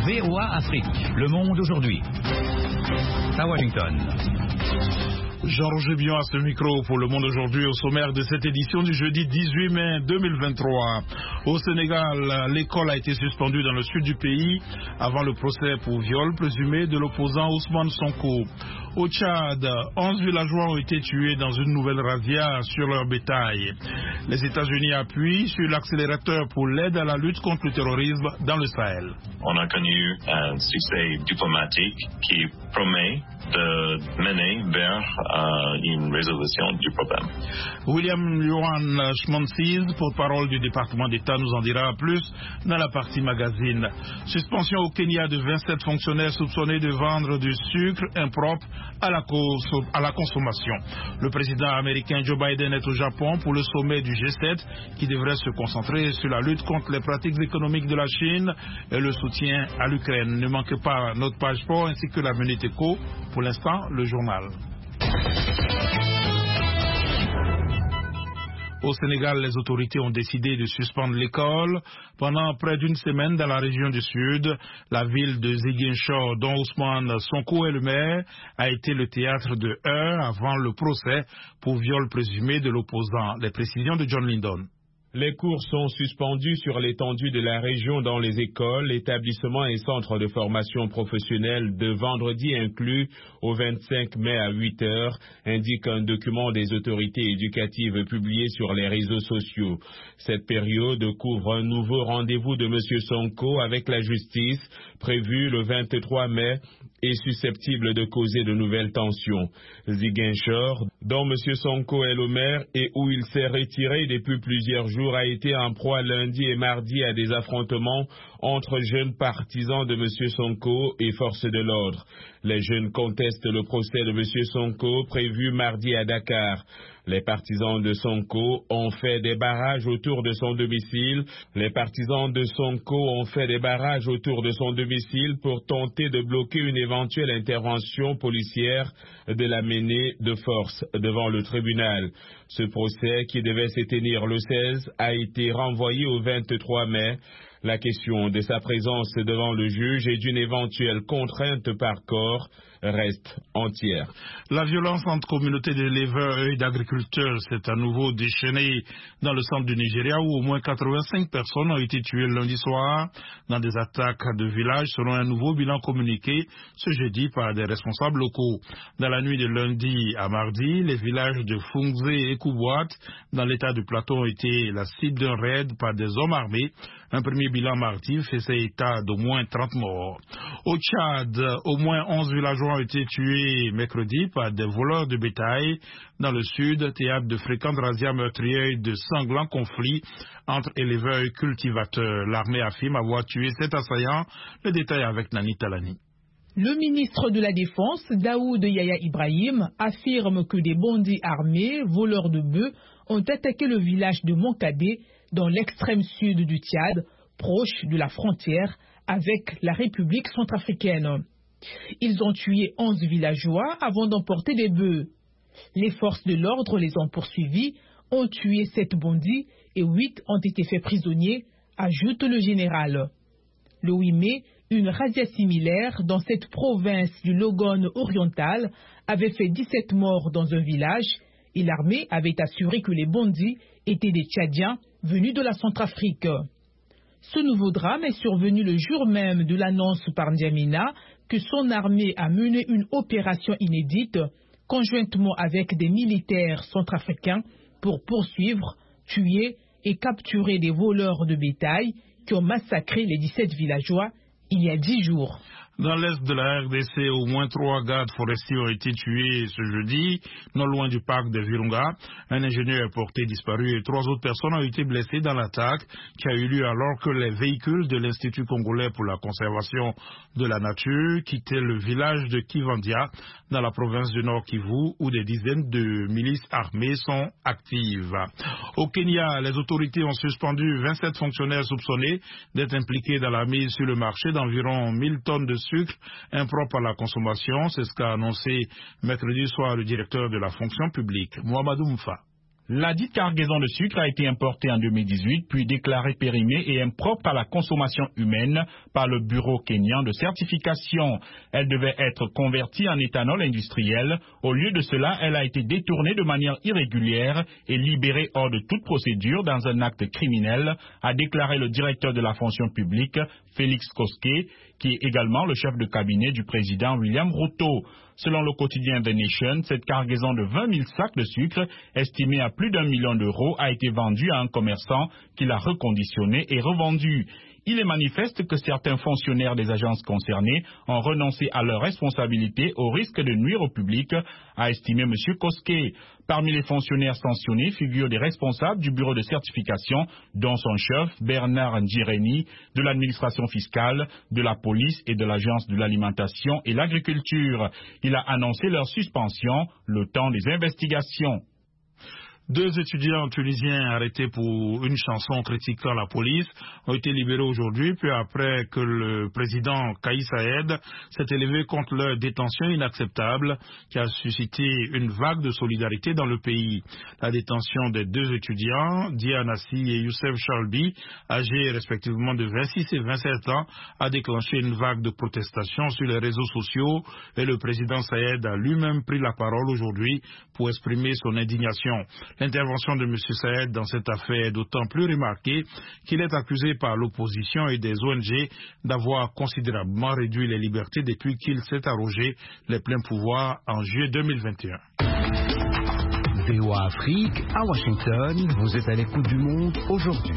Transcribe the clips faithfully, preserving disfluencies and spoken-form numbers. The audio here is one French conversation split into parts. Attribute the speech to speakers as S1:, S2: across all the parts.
S1: V O A Afrique, Le Monde aujourd'hui. À Washington.
S2: Jean-Roger Bion à ce micro pour Le Monde aujourd'hui, au sommaire de cette édition du jeudi dix-huit mai deux mille vingt-trois. Au Sénégal, l'école a été suspendue dans le sud du pays avant le procès pour viol présumé de l'opposant Ousmane Sonko. Au Tchad, onze villageois ont été tués dans une nouvelle razzia sur leur bétail. Les États-Unis appuient sur l'accélérateur pour l'aide à la lutte contre le terrorisme dans le Sahel.
S3: On a connu un succès diplomatique qui promet de mener vers euh, une résolution du problème.
S2: William Yohan Schmonsiz, porte-parole du département d'État, nous en dira plus dans la partie magazine. Suspension au Kenya de vingt-sept fonctionnaires soupçonnés de vendre du sucre impropre à la, à la consommation. Le président américain Joe Biden est au Japon pour le sommet du G sept qui devrait se concentrer sur la lutte contre les pratiques économiques de la Chine et le soutien à l'Ukraine. Ne manquez pas notre page sport ainsi que la Minute Éco. Pour l'instant, le journal. Au Sénégal, les autorités ont décidé de suspendre l'école pendant près d'une semaine dans la région du Sud. La ville de Ziguinchor, dont Ousmane Sonko est le maire, a été le théâtre de heurts avant le procès pour viol présumé de l'opposant. Les précisions de John Lindon.
S4: Les cours sont suspendus sur l'étendue de la région dans les écoles, établissements et centres de formation professionnelle de vendredi inclus au vingt-cinq mai à huit heures, indique un document des autorités éducatives publié sur les réseaux sociaux. Cette période couvre un nouveau rendez-vous de M. Sonko avec la justice, prévu le vingt-trois mai, est susceptible de causer de nouvelles tensions. Ziguinchor, dont M. Sonko est le maire et où il s'est retiré depuis plusieurs jours, a été en proie lundi et mardi à des affrontements entre jeunes partisans de M. Sonko et forces de l'ordre. Les jeunes contestent le procès de M. Sonko prévu mardi à Dakar. Les partisans de Sonko ont fait des barrages autour de son domicile. Les partisans de Sonko ont fait des barrages autour de son domicile pour tenter de bloquer une éventuelle intervention policière de la mener de force devant le tribunal. Ce procès, qui devait se tenir le seize, a été renvoyé au vingt-trois mai. La question de sa présence devant le juge et d'une éventuelle contrainte par corps reste entière.
S2: La violence entre communautés d'éleveurs et d'agriculteurs s'est à nouveau déchaînée dans le centre du Nigeria où au moins quatre-vingt-cinq personnes ont été tuées lundi soir dans des attaques de villages selon un nouveau bilan communiqué ce jeudi par des responsables locaux. Dans la nuit de lundi à mardi, les villages de Fungze et Koubouat dans l'état du plateau ont été la cible d'un raid par des hommes armés. Un premier bilan mardi faisait état d'au moins trente morts. Au Tchad, au moins onze villageois ont été tués mercredi par des voleurs de bétail. Dans le sud, théâtre de fréquentes razzias meurtrières et de sanglants conflits entre éleveurs et cultivateurs. L'armée affirme avoir tué sept assaillants. Le détail avec Nani Talani.
S5: Le ministre de la Défense, Daoud Yaya Ibrahim, affirme que des bandits armés, voleurs de bœufs, ont attaqué le village de Monkadé, dans l'extrême sud du Tchad, proche de la frontière avec la République centrafricaine. Ils ont tué onze villageois avant d'emporter des bœufs. Les forces de l'ordre les ont poursuivis, ont tué sept bandits et huit ont été faits prisonniers, ajoute le général. Le huit mai, une razzia similaire dans cette province du Logone oriental avait fait dix-sept morts dans un village et l'armée avait assuré que les bandits étaient des Tchadiens venus de la Centrafrique. Ce nouveau drame est survenu le jour même de l'annonce par N'Djamena que son armée a mené une opération inédite conjointement avec des militaires centrafricains pour poursuivre, tuer et capturer des voleurs de bétail qui ont massacré les dix-sept villageois il y a dix jours.
S2: Dans l'est de la R D C, au moins trois gardes forestiers ont été tués ce jeudi, non loin du parc de Virunga. Un ingénieur est porté disparu et trois autres personnes ont été blessées dans l'attaque qui a eu lieu alors que les véhicules de l'Institut congolais pour la conservation de la nature quittaient le village de Kivandia dans la province du Nord Kivu où des dizaines de milices armées sont actives. Au Kenya, les autorités ont suspendu vingt-sept fonctionnaires soupçonnés d'être impliqués dans la mise sur le marché d'environ mille tonnes de sucre impropre à la consommation. C'est ce qu'a annoncé mercredi soir le directeur de la fonction publique, Mohamedou Moufa. La dite cargaison de sucre a été importée en deux mille dix-huit, puis déclarée périmée et impropre à la consommation humaine par le Bureau kényan de certification. Elle devait être convertie en éthanol industriel. Au lieu de cela, elle a été détournée de manière irrégulière et libérée hors de toute procédure dans un acte criminel, a déclaré le directeur de la fonction publique, Félix Koské, qui est également le chef de cabinet du président William Ruto. Selon le quotidien The Nation, cette cargaison de vingt mille sacs de sucre, estimée à plus d'un million d'euros, a été vendue à un commerçant qui l'a reconditionné et revendu. Il est manifeste que certains fonctionnaires des agences concernées ont renoncé à leurs responsabilités au risque de nuire au public, a estimé M. Koské. Parmi les fonctionnaires sanctionnés figurent des responsables du bureau de certification, dont son chef, Bernard Njireni, de l'administration fiscale, de la police et de l'agence de l'alimentation et l'agriculture. Il a annoncé leur suspension le temps des investigations.
S6: Deux étudiants tunisiens arrêtés pour une chanson critiquant la police ont été libérés aujourd'hui, puis après que le président Kais Saied s'est élevé contre leur détention inacceptable qui a suscité une vague de solidarité dans le pays. La détention des deux étudiants, Dianassi et Youssef Charlbi, âgés respectivement de vingt-six et vingt-sept ans, a déclenché une vague de protestations sur les réseaux sociaux et le président Saied a lui-même pris la parole aujourd'hui pour exprimer son indignation. L'intervention de M. Saied dans cette affaire est d'autant plus remarquée qu'il est accusé par l'opposition et des O N G d'avoir considérablement réduit les libertés depuis qu'il s'est arrogé les pleins pouvoirs en juillet deux mille vingt et un.
S1: V O A Afrique, à Washington, vous êtes à l'écoute du monde aujourd'hui.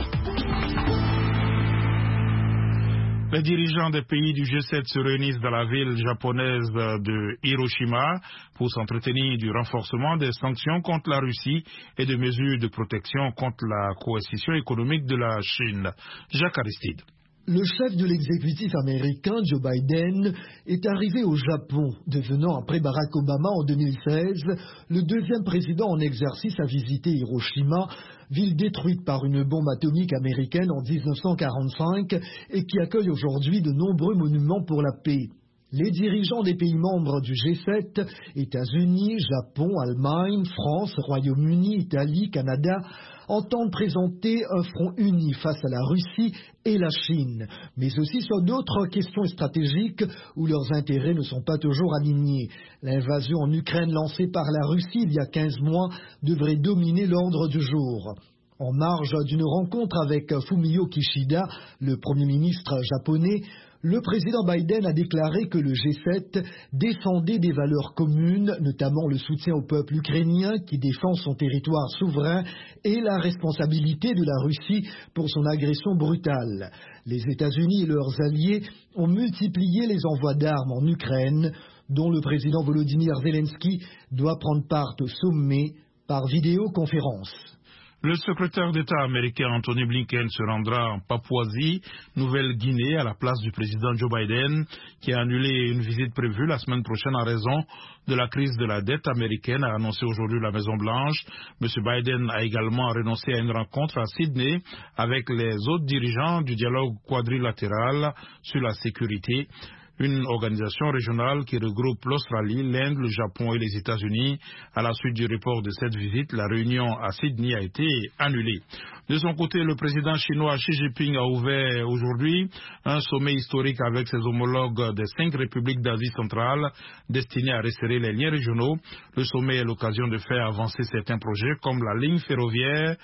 S6: Les dirigeants des pays du G sept se réunissent dans la ville japonaise de Hiroshima pour s'entretenir du renforcement des sanctions contre la Russie et de mesures de protection contre la coercition économique de la Chine. Jacques Aristide.
S7: Le chef de l'exécutif américain, Joe Biden, est arrivé au Japon, devenant après Barack Obama en deux mille seize le deuxième président en exercice à visiter Hiroshima, ville détruite par une bombe atomique américaine en mille neuf cent quarante-cinq et qui accueille aujourd'hui de nombreux monuments pour la paix. Les dirigeants des pays membres du G sept, États-Unis, Japon, Allemagne, France, Royaume-Uni, Italie, Canada, entendent présenter un front uni face à la Russie et la Chine, mais aussi sur d'autres questions stratégiques où leurs intérêts ne sont pas toujours alignés. L'invasion en Ukraine lancée par la Russie il y a quinze mois devrait dominer l'ordre du jour. En marge d'une rencontre avec Fumio Kishida, le Premier ministre japonais, le président Biden a déclaré que le G sept défendait des valeurs communes, notamment le soutien au peuple ukrainien qui défend son territoire souverain et la responsabilité de la Russie pour son agression brutale. Les États-Unis et leurs alliés ont multiplié les envois d'armes en Ukraine, dont le président Volodymyr Zelensky doit prendre part au sommet par vidéoconférence.
S6: Le secrétaire d'État américain Anthony Blinken se rendra en Papouasie, Nouvelle-Guinée, à la place du président Joe Biden, qui a annulé une visite prévue la semaine prochaine en raison de la crise de la dette américaine, a annoncé aujourd'hui la Maison-Blanche. M. Biden a également renoncé à une rencontre à Sydney avec les autres dirigeants du dialogue quadrilatéral sur la sécurité, une organisation régionale qui regroupe l'Australie, l'Inde, le Japon et les États-Unis. À la suite du report de cette visite, la réunion à Sydney a été annulée. De son côté, le président chinois Xi Jinping a ouvert aujourd'hui un sommet historique avec ses homologues des cinq républiques d'Asie centrale destiné à resserrer les liens régionaux. Le sommet est l'occasion de faire avancer certains projets comme la ligne ferroviaire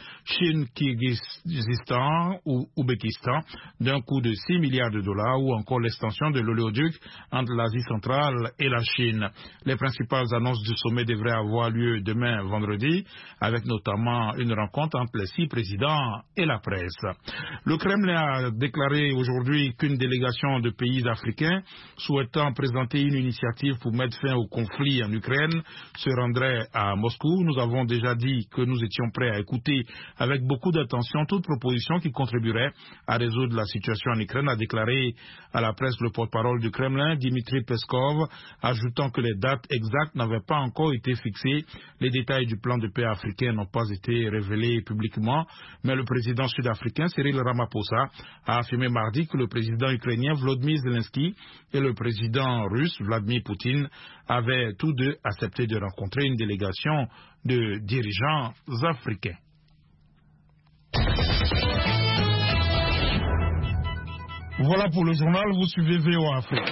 S6: Chine-Kirghizistan ou Ouzbékistan d'un coût de six milliards de dollars ou encore l'extension de l'oléoduc entre l'Asie centrale et la Chine. Les principales annonces du sommet devraient avoir lieu demain vendredi, avec notamment une rencontre entre les six présidents et la presse. Le Kremlin a déclaré aujourd'hui qu'une délégation de pays africains souhaitant présenter une initiative pour mettre fin au conflit en Ukraine se rendrait à Moscou. Nous avons déjà dit que nous étions prêts à écouter avec beaucoup d'attention toute proposition qui contribuerait à résoudre la situation en Ukraine, a déclaré à la presse le porte-parole du
S2: du Kremlin, Dimitri Peskov, ajoutant que les dates exactes n'avaient pas encore été fixées. Les détails du plan de paix africain n'ont pas été révélés publiquement, mais le président sud-africain Cyril Ramaphosa a affirmé mardi que le président ukrainien Volodymyr Zelensky et le président russe Vladimir Poutine avaient tous deux accepté de rencontrer une délégation de dirigeants africains. Voilà pour le journal, vous suivez V O A Afrique.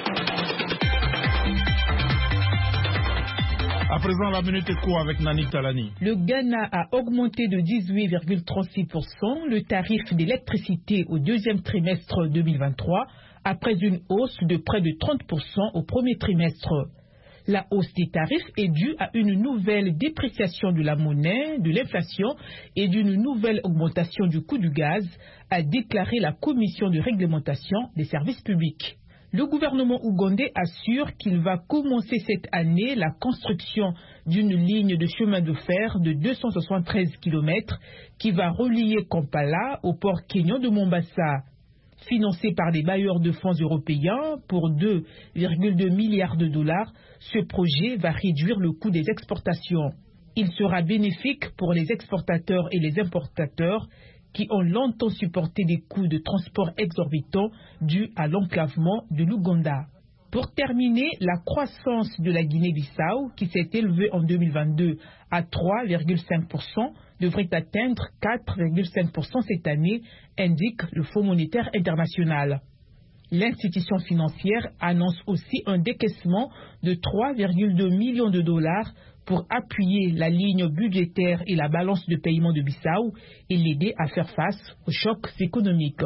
S2: À présent, la minute éco avec Nani Talani.
S5: Le Ghana a augmenté de dix-huit virgule trente-six pour cent le tarif d'électricité au deuxième trimestre deux mille vingt-trois, après une hausse de près de trente pour cent au premier trimestre. La hausse des tarifs est due à une nouvelle dépréciation de la monnaie, de l'inflation et d'une nouvelle augmentation du coût du gaz, a déclaré la Commission de réglementation des services publics. Le gouvernement ougandais assure qu'il va commencer cette année la construction d'une ligne de chemin de fer de deux cent soixante-treize kilomètres qui va relier Kampala au port kényan de Mombasa. Financé par des bailleurs de fonds européens pour deux virgule deux milliards de dollars, ce projet va réduire le coût des exportations. Il sera bénéfique pour les exportateurs et les importateurs qui ont longtemps supporté des coûts de transport exorbitants dus à l'enclavement de l'Ouganda. Pour terminer, la croissance de la Guinée-Bissau, qui s'est élevée en deux mille vingt-deux à trois virgule cinq pour cent, devrait atteindre quatre virgule cinq pour cent cette année, indique le Fonds monétaire international. L'institution financière annonce aussi un décaissement de trois virgule deux millions de dollars pour appuyer la ligne budgétaire et la balance de paiement de Bissau et l'aider à faire face aux chocs économiques.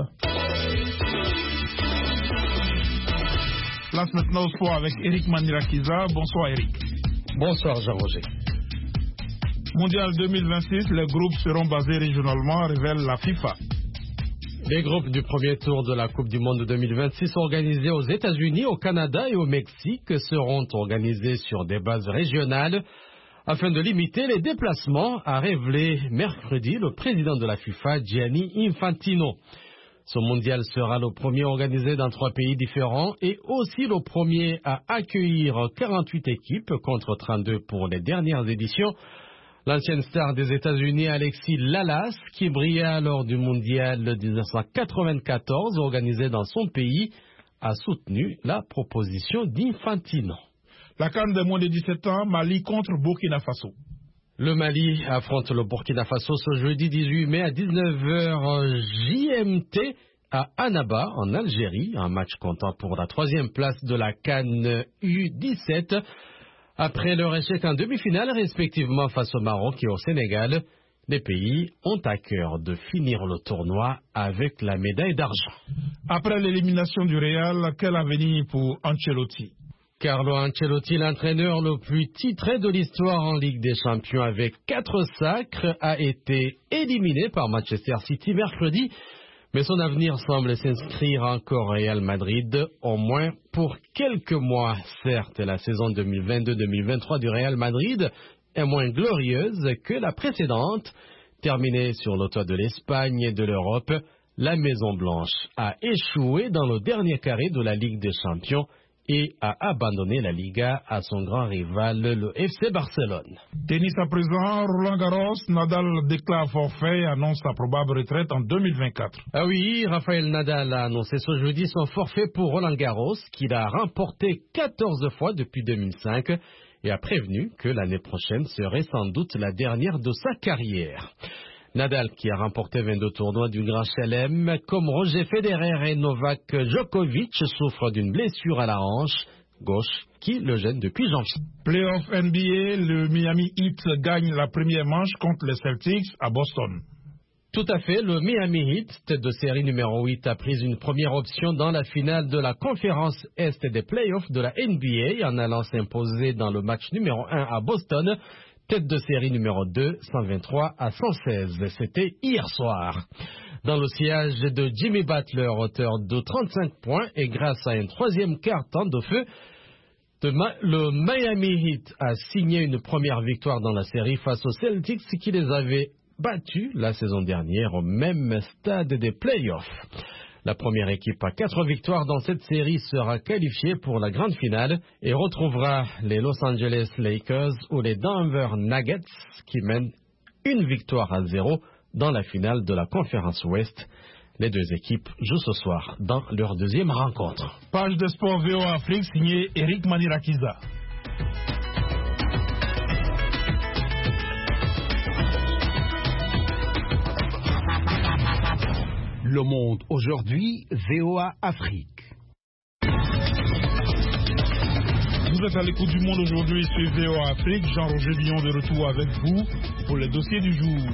S2: Place maintenant au sport avec Eric Manirakiza. Bonsoir Eric.
S8: Bonsoir Jean-Roger.
S2: Mondial deux mille vingt-six, les groupes seront basés régionalement, révèle la FIFA.
S8: Les groupes du premier tour de la Coupe du Monde deux mille vingt-six organisés aux États-Unis, au Canada et au Mexique seront organisés sur des bases régionales afin de limiter les déplacements, a révélé mercredi le président de la FIFA, Gianni Infantino. Ce mondial sera le premier organisé dans trois pays différents et aussi le premier à accueillir quarante-huit équipes contre trente-deux pour les dernières éditions. L'ancienne star des États-Unis, Alexis Lalas, qui brilla lors du mondial de dix-neuf cent quatre-vingt-quatorze organisé dans son pays, a soutenu la proposition d'Infantino.
S2: La CAN des moins de dix-sept ans, Mali contre Burkina Faso.
S8: Le Mali affronte le Burkina Faso ce jeudi dix-huit mai à dix-neuf heures J M T à Annaba, en Algérie, un match comptant pour la troisième place de la CAN U dix-sept. Après leur échec en demi-finale, respectivement face au Maroc et au Sénégal, les pays ont à cœur de finir le tournoi avec la médaille d'argent.
S2: Après l'élimination du Real, quel avenir pour Ancelotti?
S8: Carlo Ancelotti, l'entraîneur le plus titré de l'histoire en Ligue des Champions avec quatre sacres, a été éliminé par Manchester City mercredi. Mais son avenir semble s'inscrire encore au Real Madrid, au moins pour quelques mois. Certes, la saison deux mille vingt-deux deux mille vingt-trois du Real Madrid est moins glorieuse que la précédente. Terminée sur le toit de l'Espagne et de l'Europe, la Maison Blanche a échoué dans le dernier carré de la Ligue des Champions et a abandonné la Liga à son grand rival, le F C Barcelone.
S2: Tennis à présent, Roland Garros, Nadal déclare forfait et annonce sa probable retraite en deux mille vingt-quatre.
S8: Ah oui, Rafael Nadal a annoncé ce jeudi son forfait pour Roland Garros, qu'il a remporté quatorze fois depuis deux mille cinq, et a prévenu que l'année prochaine serait sans doute la dernière de sa carrière. Nadal, qui a remporté vingt-deux tournois du Grand Chelem, comme Roger Federer et Novak Djokovic, souffre d'une blessure à la hanche gauche qui le gêne depuis janvier.
S2: Playoff N B A, le Miami Heat gagne la première manche contre les Celtics à Boston.
S8: Tout à fait, le Miami Heat, tête de série numéro huit, a pris une première option dans la finale de la conférence Est des playoffs de la N B A en allant s'imposer dans le match numéro un à Boston. Tête de série numéro deux, cent vingt-trois à cent seize. C'était hier soir. Dans le sillage de Jimmy Butler, auteur de trente-cinq points, et grâce à un troisième quart-temps de feu, de Ma- le Miami Heat a signé une première victoire dans la série face aux Celtics qui les avaient battus la saison dernière au même stade des playoffs. La première équipe à quatre victoires dans cette série sera qualifiée pour la grande finale et retrouvera les Los Angeles Lakers ou les Denver Nuggets qui mènent une victoire à zéro dans la finale de la conférence Ouest. Les deux équipes jouent ce soir dans leur deuxième rencontre.
S2: Page de sport V O A Afrique signée Eric Manirakiza.
S9: Le Monde aujourd'hui, V O A Afrique.
S2: Vous êtes à l'écoute du Monde aujourd'hui sur V O A Afrique. Jean-Roger Billon de retour avec vous pour les dossiers du jour.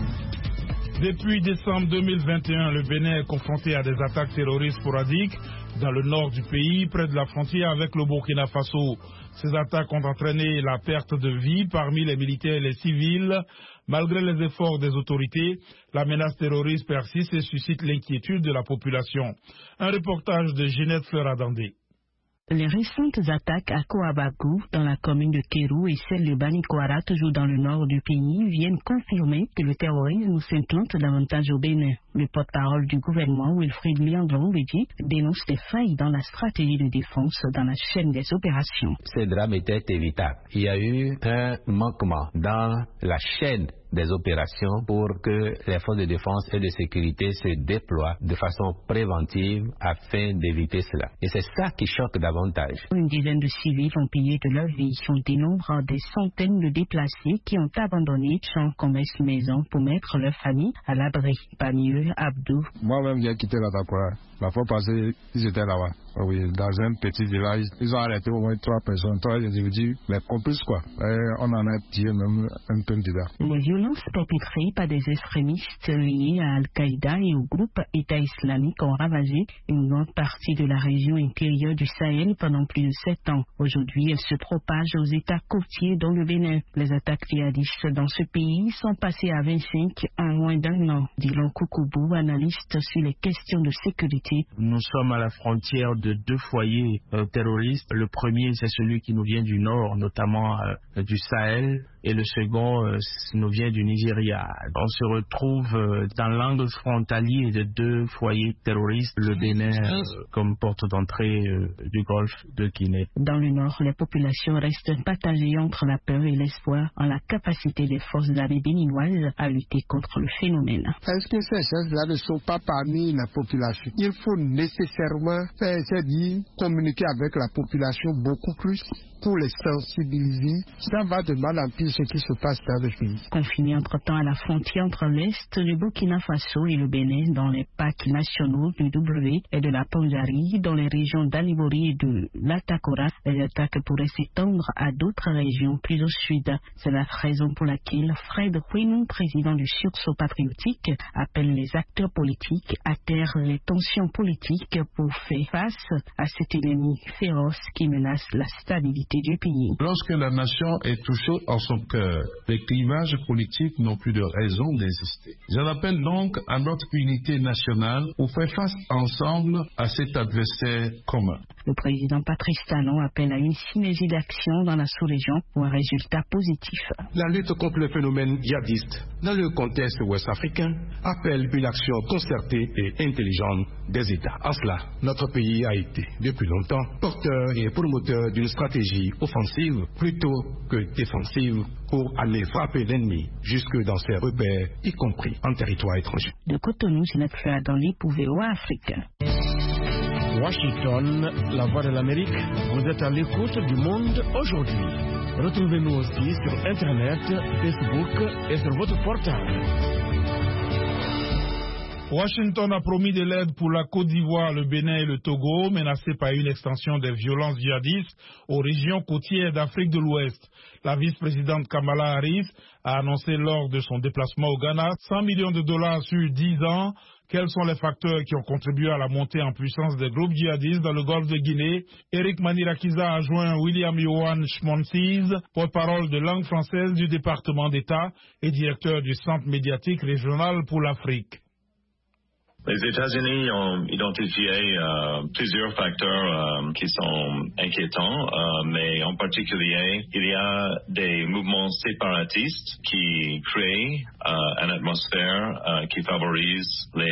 S2: Depuis décembre deux mille vingt et un, le Bénin est confronté à des attaques terroristes sporadiques dans le nord du pays, près de la frontière avec le Burkina Faso. Ces attaques ont entraîné la perte de vie parmi les militaires et les civils. Malgré les efforts des autorités, la menace terroriste persiste et suscite l'inquiétude de la population. Un reportage de Ginette Fleuradandé.
S10: Les récentes attaques à Kouabagou, dans la commune de Kérou, et celles de Banikwara, toujours dans le nord du pays, viennent confirmer que le terrorisme s'implante davantage au Bénin. Le porte-parole du gouvernement, Wilfried Liandron-Bédi, dénonce des failles dans la stratégie de défense dans la chaîne des opérations.
S11: Ce drame était évitable. Il y a eu un manquement dans la chaîne des opérations pour que les forces de défense et de sécurité se déploient de façon préventive afin d'éviter cela. Et c'est ça qui choque davantage.
S10: Une dizaine de civils ont payé de leur vie. On dénombre des centaines de déplacés qui ont abandonné champs, commerces, maisons pour mettre leur famille à l'abri. Parmi eux, Abdou.
S12: Moi-même, j'ai quitté la Dakora. La fois passée, ils étaient là-bas. Oui, dans un petit village. Ils ont arrêté au moins trois personnes, trois individus, mais complices quoi. Et on en a tué même un peu dedans.
S10: Les violences perpétrées par des extrémistes liés à Al-Qaïda et au groupe État islamique ont ravagé une grande partie de la région intérieure du Sahel pendant plus de sept ans. Aujourd'hui, elles se propagent aux États côtiers dont le Bénin. Les attaques djihadistes dans ce pays sont passées à vingt-cinq en moins d'un an. Dylan Koukoubou, analyste sur les questions de sécurité.
S13: Nous sommes à la frontière de deux foyers euh, terroristes. Le premier, c'est celui qui nous vient du nord, notamment euh, du Sahel. Et le second euh, nous vient du Nigeria. On se retrouve euh, dans l'angle frontalier de deux foyers terroristes, le Bénin euh, comme porte d'entrée euh, du golfe de Guinée.
S10: Dans le nord, les populations restent partagées entre la peur et l'espoir en la capacité des forces armées béninoises à lutter contre le phénomène.
S14: Est-ce que ces choses-là ne sont pas parmi la population? Il faut nécessairement, c'est-à-dire communiquer avec la population beaucoup plus pour les sensibiliser. Ça va de mal en pire ce qui se passe dans le pays.
S10: Confiné entre-temps à la frontière entre l'Est, le Burkina Faso et le Bénin dans les parcs nationaux du W et de la Panjari, dans les régions d'Alibori et de l'Atakora, les attaques pourraient s'étendre à d'autres régions plus au sud. C'est la raison pour laquelle Fred Kouinou, président du sursaut patriotique, appelle les acteurs politiques à taire les tensions politiques pour faire face à cet ennemi féroce qui menace la stabilité du pays.
S15: Lorsque la nation est touchée en son cœur, les clivages politiques n'ont plus de raison d'exister. J'en appelle donc à notre unité nationale pour faire face ensemble à cet adversaire commun.
S10: Le président Patrice Talon appelle à une synergie d'action dans la sous-région pour un résultat positif.
S16: La lutte contre le phénomène djihadiste dans le contexte ouest-africain appelle une action concertée et intelligente des États. En cela, notre pays a été depuis longtemps porteur et promoteur d'une stratégie offensive plutôt que défensive pour aller frapper l'ennemi jusque dans ses repères, y compris en territoire étranger.
S10: De Cotonou, Ginette Fleuradandé pour V O A Afrique.
S9: Washington, la voix de l'Amérique, vous êtes à l'écoute du Monde aujourd'hui. Retrouvez-nous aussi sur Internet, Facebook et sur votre portable.
S2: Washington a promis de l'aide pour la Côte d'Ivoire, le Bénin et le Togo, menacés par une extension des violences djihadistes aux régions côtières d'Afrique de l'Ouest. La vice-présidente Kamala Harris a annoncé lors de son déplacement au Ghana cent millions de dollars sur dix ans. Quels sont les facteurs qui ont contribué à la montée en puissance des groupes djihadistes dans le golfe de Guinée? Eric Manirakiza a joint William Yohan Schmonsiz, porte-parole de langue française du département d'État et directeur du Centre médiatique régional pour l'Afrique.
S3: Les États-Unis ont identifié euh, plusieurs facteurs euh, qui sont inquiétants, euh, mais en particulier, il y a des mouvements séparatistes qui créent euh, une atmosphère euh, qui favorise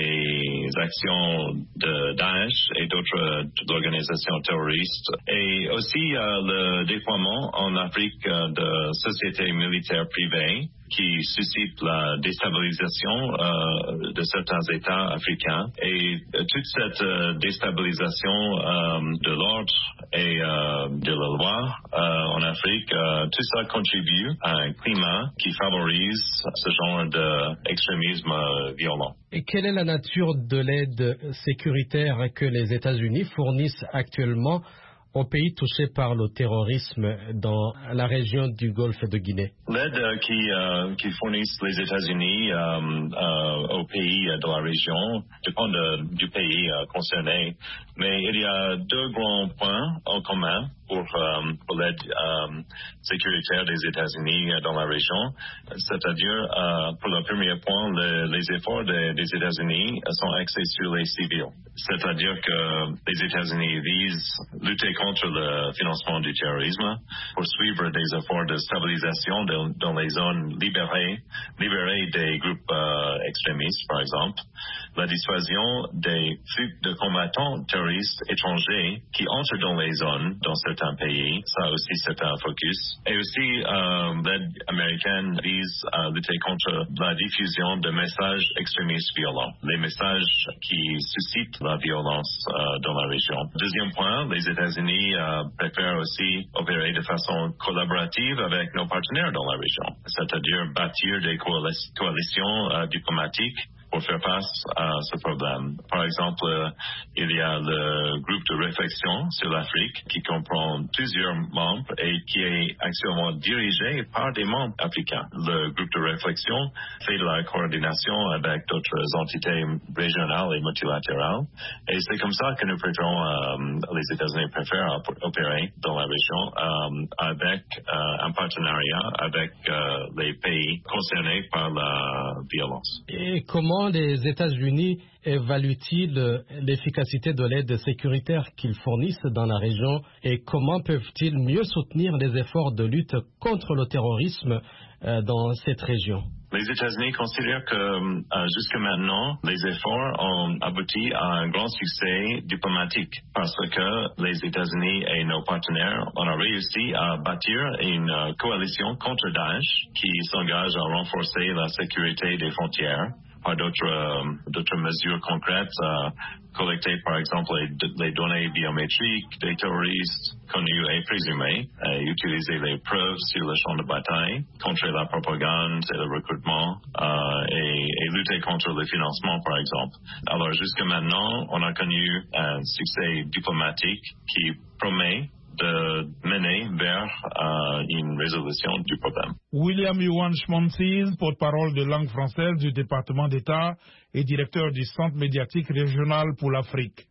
S3: les actions de Daesh et d'autres organisations terroristes. Et aussi euh, le déploiement en Afrique euh, de sociétés militaires privées qui suscite la déstabilisation euh, de certains États africains. Et euh, toute cette euh, déstabilisation euh, de l'ordre et euh, de la loi euh, en Afrique, euh, tout ça contribue à un climat qui favorise ce genre d'extrémisme euh, violent.
S8: Et quelle est la nature de l'aide sécuritaire que les États-Unis fournissent actuellement aux pays touchés par le terrorisme dans la région du Golfe de Guinée?
S3: L'aide euh, qui, euh, qui fournissent les États-Unis euh, euh, aux pays de la région dépend de, du pays euh, concerné, mais il y a deux grands points en commun pour, euh, pour l'aide euh, sécuritaire des États-Unis dans la région. C'est-à-dire, euh, pour le premier point, le, les efforts de, des États-Unis sont axés sur les civils. C'est-à-dire que les États-Unis visent lutter contre le financement du terrorisme, poursuivre des efforts de stabilisation de, dans les zones libérées, libérées des groupes euh, extrémistes, par exemple, la dissuasion des flux de combattants terroristes étrangers qui entrent dans les zones dans certains pays. Ça aussi, c'est un focus. Et aussi, euh, l'aide américaine vise à lutter contre la diffusion de messages extrémistes violents, les messages qui suscitent la violence euh, dans la région. Deuxième point, les États-Unis euh, préfèrent aussi opérer de façon collaborative avec nos partenaires dans la région, c'est-à-dire bâtir des coalitions, coalitions euh, diplomatiques pour faire face à ce problème. Par exemple, euh, il y a le groupe de réflexion sur l'Afrique qui comprend plusieurs membres et qui est actuellement dirigé par des membres africains. Le groupe de réflexion fait de la coordination avec d'autres entités régionales et multilatérales. Et c'est comme ça que nous préférons, euh, les États-Unis préfèrent opérer dans la région euh, avec euh, un partenariat avec euh, les pays concernés par la violence.
S8: Et comment les États-Unis évaluent-ils l'efficacité de l'aide sécuritaire qu'ils fournissent dans la région et comment peuvent-ils mieux soutenir les efforts de lutte contre le terrorisme dans cette région?
S3: Les États-Unis considèrent que euh, jusqu'à maintenant, les efforts ont abouti à un grand succès diplomatique parce que les États-Unis et nos partenaires ont réussi à bâtir une euh, coalition contre Daesh qui s'engage à renforcer la sécurité des frontières par d'autres, euh, d'autres mesures concrètes, euh, collecter par exemple les, les données biométriques des terroristes connus et présumés, et utiliser les preuves sur le champ de bataille, contrer la propagande et le recrutement, euh, et, et lutter contre le financement par exemple. Alors jusqu'à maintenant, on a connu un succès diplomatique qui promet de mener vers euh, une résolution du problème.
S2: William Yuan Schmontzis, porte-parole de langue française du département d'État et directeur du Centre médiatique régional pour l'Afrique.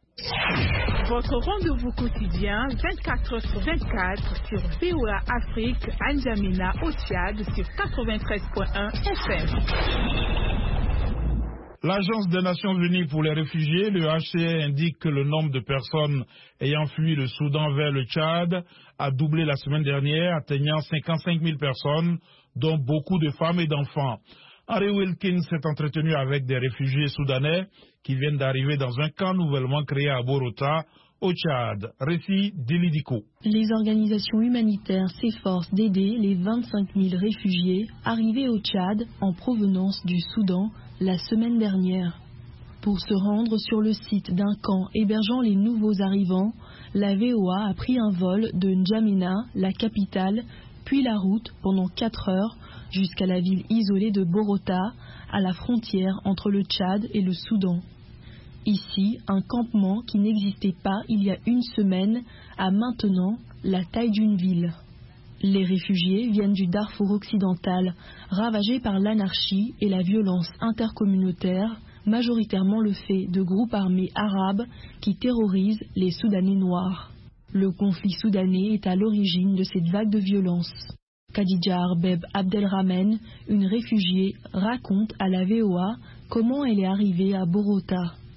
S5: Votre rendez-vous quotidien vingt-quatre heures sur vingt-quatre sur V O A Afrique, à N'Djamena au Tchad sur quatre-vingt-treize point un F M.
S2: L'Agence des Nations Unies pour les réfugiés, le H C R, indique que le nombre de personnes ayant fui le Soudan vers le Tchad a doublé la semaine dernière, atteignant cinquante-cinq mille personnes, dont beaucoup de femmes et d'enfants. Harry Wilkins s'est entretenu avec des réfugiés soudanais qui viennent d'arriver dans un camp nouvellement créé à Borota, au Tchad. Récit d'Ilidiko.
S17: Les organisations humanitaires s'efforcent d'aider les vingt-cinq mille réfugiés arrivés au Tchad en provenance du Soudan la semaine dernière. Pour se rendre sur le site d'un camp hébergeant les nouveaux arrivants, la V O A a pris un vol de N'Djamena, la capitale, puis la route pendant quatre heures jusqu'à la ville isolée de Borota, à la frontière entre le Tchad et le Soudan. Ici, un campement qui n'existait pas il y a une semaine a maintenant la taille d'une ville. Les réfugiés viennent du Darfour occidental, ravagé par l'anarchie et la violence intercommunautaire, majoritairement le fait de groupes armés arabes qui terrorisent les Soudanais noirs. Le conflit soudanais est à l'origine de cette vague de violence. Khadija Arbeb Abdelrahman, une réfugiée, raconte à la V O A comment elle est arrivée à Borota.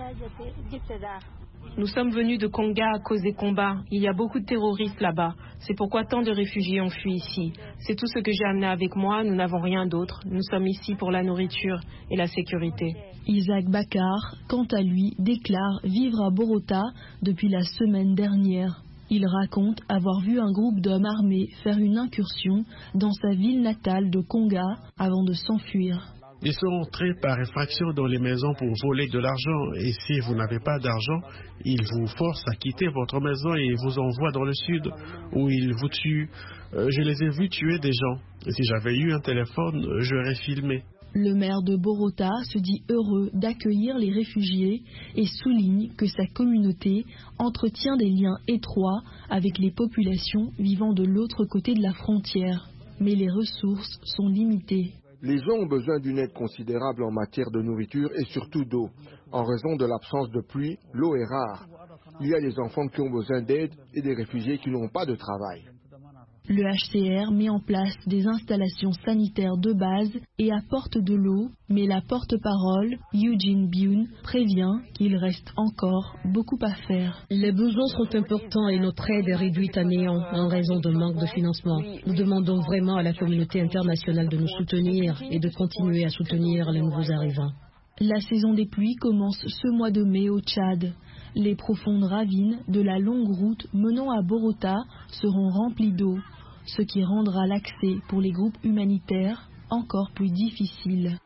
S18: Nous sommes venus de Konga à cause des combats. Il y a beaucoup de terroristes là-bas. C'est pourquoi tant de réfugiés ont fui ici. C'est tout ce que j'ai amené avec moi. Nous n'avons rien d'autre. Nous sommes ici pour la nourriture et la sécurité.
S17: Isaac Bakar, quant à lui, déclare vivre à Borota depuis la semaine dernière. Il raconte avoir vu un groupe d'hommes armés faire une incursion dans sa ville natale de Konga avant de s'enfuir.
S19: Ils sont entrés par effraction dans les maisons pour voler de l'argent. Et si vous n'avez pas d'argent, ils vous forcent à quitter votre maison et vous envoient dans le sud où ils vous tuent. Euh, je les ai vus tuer des gens. Et si j'avais eu un téléphone, j'aurais filmé.
S17: Le maire de Borota se dit heureux d'accueillir les réfugiés et souligne que sa communauté entretient des liens étroits avec les populations vivant de l'autre côté de la frontière. Mais les ressources sont limitées.
S20: Les gens ont besoin d'une aide considérable en matière de nourriture et surtout d'eau. En raison de l'absence de pluie, l'eau est rare. Il y a des enfants qui ont besoin d'aide et des réfugiés qui n'ont pas de travail.
S17: Le H C R met en place des installations sanitaires de base et apporte de l'eau, mais la porte-parole, Eugene Bune, prévient qu'il reste encore beaucoup à faire.
S21: Les besoins sont importants et notre aide est réduite à néant en raison de manque de financement. Nous demandons vraiment à la communauté internationale de nous soutenir et de continuer à soutenir les nouveaux arrivants.
S17: La saison des pluies commence ce mois de mai au Tchad. Les profondes ravines de la longue route menant à Borota seront remplies d'eau, ce qui rendra l'accès pour les groupes humanitaires encore plus difficile.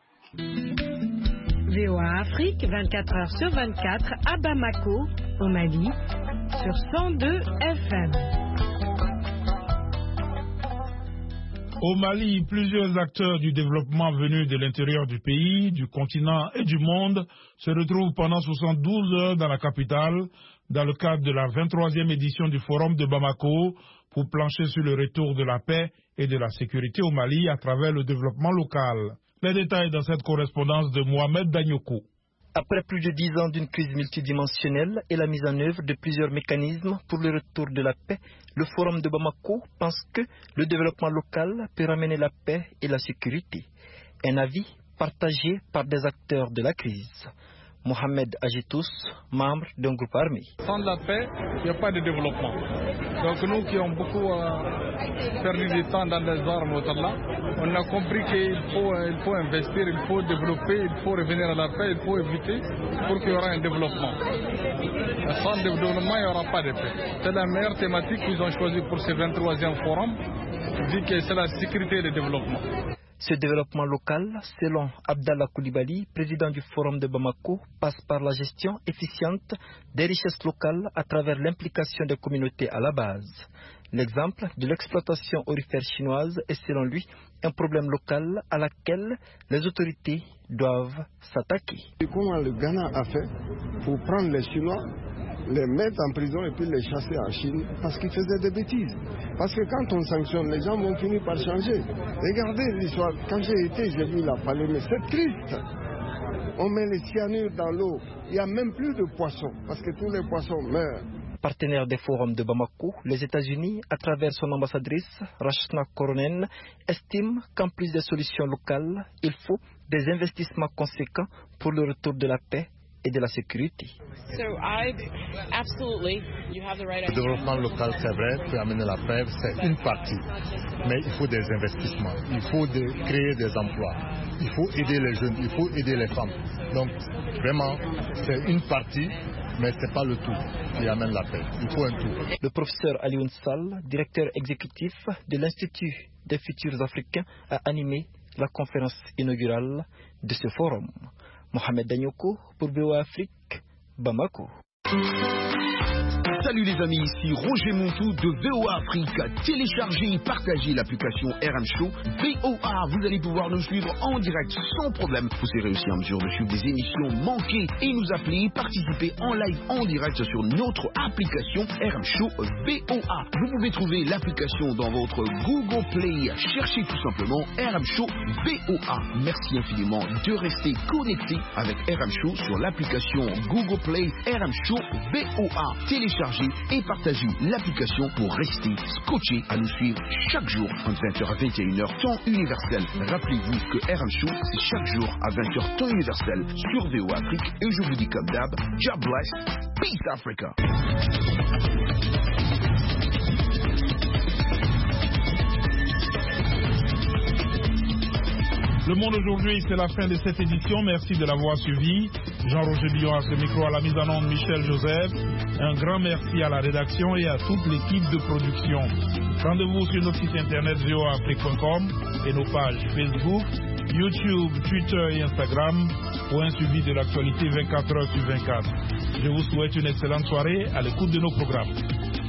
S22: V O A Afrique, vingt-quatre heures sur vingt-quatre, à Bamako, au Mali, sur cent deux F M.
S2: Au Mali, plusieurs acteurs du développement venus de l'intérieur du pays, du continent et du monde se retrouvent pendant soixante-douze heures dans la capitale, dans le cadre de la vingt-troisième édition du Forum de Bamako, pour plancher sur le retour de la paix et de la sécurité au Mali à travers le développement local. Les détails dans cette correspondance de Mohamed Danyoko.
S23: Après plus de dix ans d'une crise multidimensionnelle et la mise en œuvre de plusieurs mécanismes pour le retour de la paix, le Forum de Bamako pense que le développement local peut ramener la paix et la sécurité. Un avis partagé par des acteurs de la crise. Mohamed Agitous, membre d'un groupe armé.
S24: Sans la paix, il n'y a pas de développement. Donc nous qui avons beaucoup euh, perdu du temps dans les armes, là, on a compris qu'il faut, euh, il faut investir, il faut développer, il faut revenir à la paix, il faut éviter pour qu'il y aura un développement. Sans développement, il n'y aura pas de paix. C'est la meilleure thématique qu'ils ont choisie pour ce vingt-troisième forum, dit que c'est la sécurité et le développement.
S23: Ce développement local, selon Abdallah Koulibaly, président du Forum de Bamako, passe par la gestion efficiente des richesses locales à travers l'implication des communautés à la base. L'exemple de l'exploitation aurifère chinoise est selon lui un problème local à laquelle les autorités doivent s'attaquer.
S14: Comment le Ghana a fait pour prendre les Chinois, les mettre en prison et puis les chasser en Chine parce qu'ils faisaient des bêtises. Parce que quand on sanctionne, les gens vont finir par changer. Regardez l'histoire. Quand j'ai été, j'ai vu la palais, mais c'est triste. On met les cyanures dans l'eau. Il n'y a même plus de poissons parce que tous les poissons meurent.
S23: Partenaire des forums de Bamako, les États-Unis, à travers son ambassadrice, Rachna Koronen, estiment qu'en plus des solutions locales, il faut des investissements conséquents pour le retour de la paix et de la sécurité.
S25: Le développement local, c'est vrai, peut amener la paix, c'est une partie. Mais il faut des investissements, il faut de, créer des emplois, il faut aider les jeunes, il faut aider les femmes. Donc, vraiment, c'est une partie, mais ce n'est pas le tout qui amène la paix. Il faut un tout.
S23: Le professeur Alioune Sall, directeur exécutif de l'Institut des futurs africains, a animé la conférence inaugurale de ce forum. Mohamed Danyoko pour V O A Afrique, Bamako.
S26: Salut les amis, ici Roger Montou de V O A Afrique. Téléchargez et partagez l'application R M Show V O A. Vous allez pouvoir nous suivre en direct sans problème. Vous serez aussi en mesure de suivre des émissions manquées et nous appeler, participer en live en direct sur notre application R M Show V O A. Vous pouvez trouver l'application dans votre Google Play. Cherchez tout simplement R M Show V O A. Merci infiniment de rester connecté avec R M Show sur l'application Google Play R M Show V O A. Téléchargez téléchargez et partagez l'application pour rester scotché à nous suivre chaque jour entre vingt heures à vingt et une heures temps universel. Rappelez-vous que R M Show, c'est chaque jour à vingt heures temps universel sur V O Afrique. Et je vous dis comme d'hab, God bless, peace Africa.
S2: Le Monde aujourd'hui, c'est la fin de cette édition. Merci de l'avoir suivi. Jean-Roger Billon à ce micro, à la mise en onde, Michel Joseph. Un grand merci à la rédaction et à toute l'équipe de production. Rendez-vous sur notre site internet v o afrique point com et nos pages Facebook, YouTube, Twitter et Instagram pour un suivi de l'actualité vingt-quatre heures sur vingt-quatre. Je vous souhaite une excellente soirée à l'écoute de nos programmes.